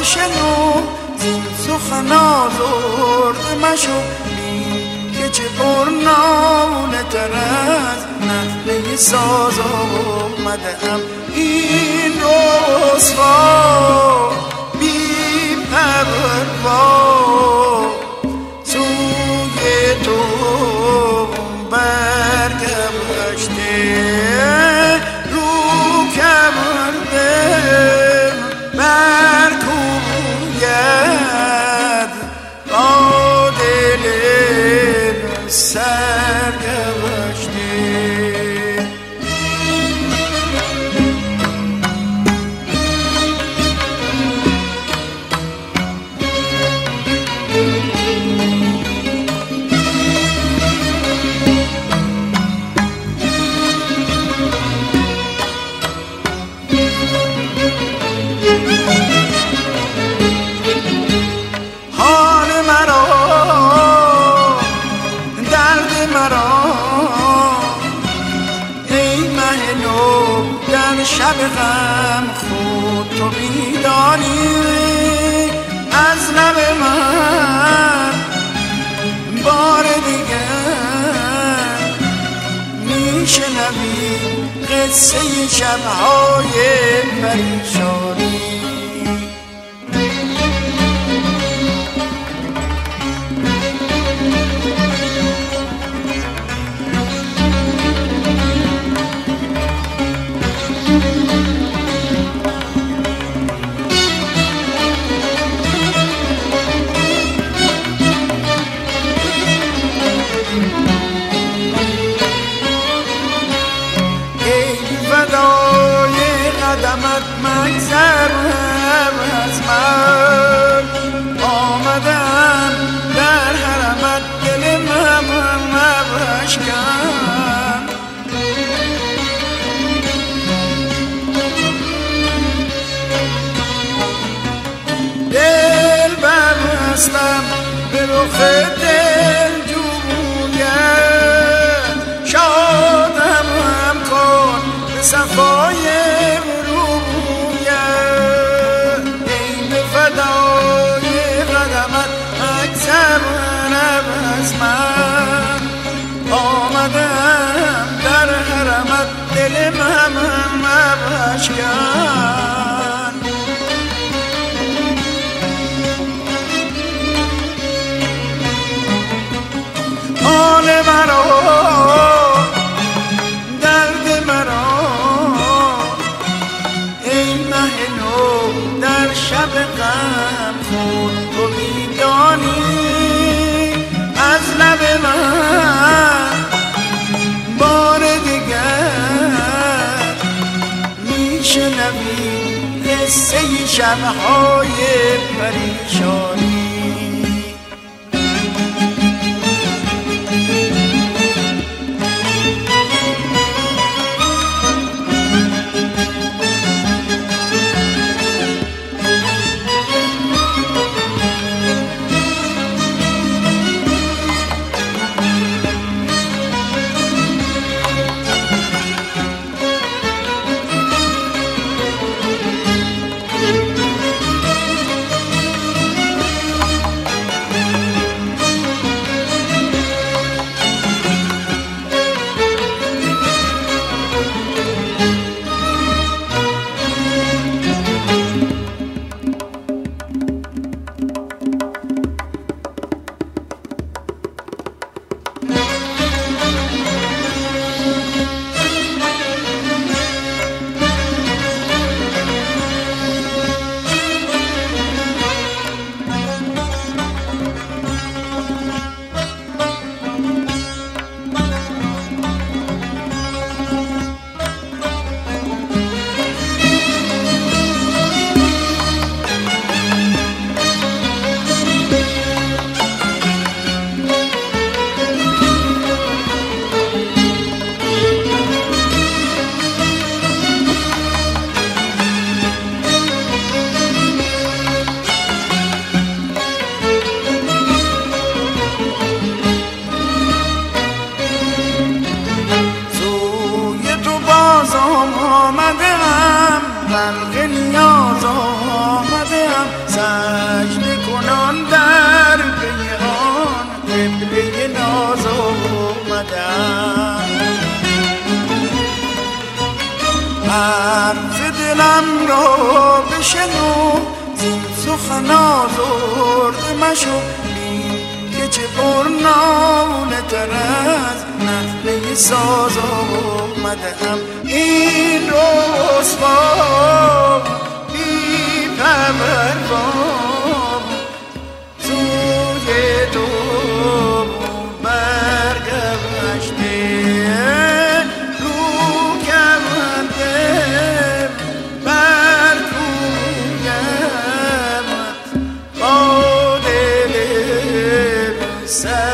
بشنو زین سخن آزرده مشو که چه برنامه تر از نغمه ساز آمده ام این رسوا بی پروا سوی تو برگشته رو کرده برکوید با دل سرگشته. شب غم خود تو میدانی از لب من بار دیگر میشنوی قصه شبهای پریشانی. قدمت مگذر از من آمدم در حرمت دل من بشکن دل بربستم به رخ دل جوید شادم هم کن به صفای از من آمدم در حرمت دل من بشکن حال مرا درد مرا ای مه نو در شب غم خود تو میدانی از لب من بار دیگر میشنوی قصه شبهای پریشانی. ناز آمدم حرف دلم را بشنو زین سخن آزرده مشو که چه برنامه تر از نغمه ساز آمدم این رسوا بی پروام سوی تو برگشته رو کمنده بر کویم با دل سر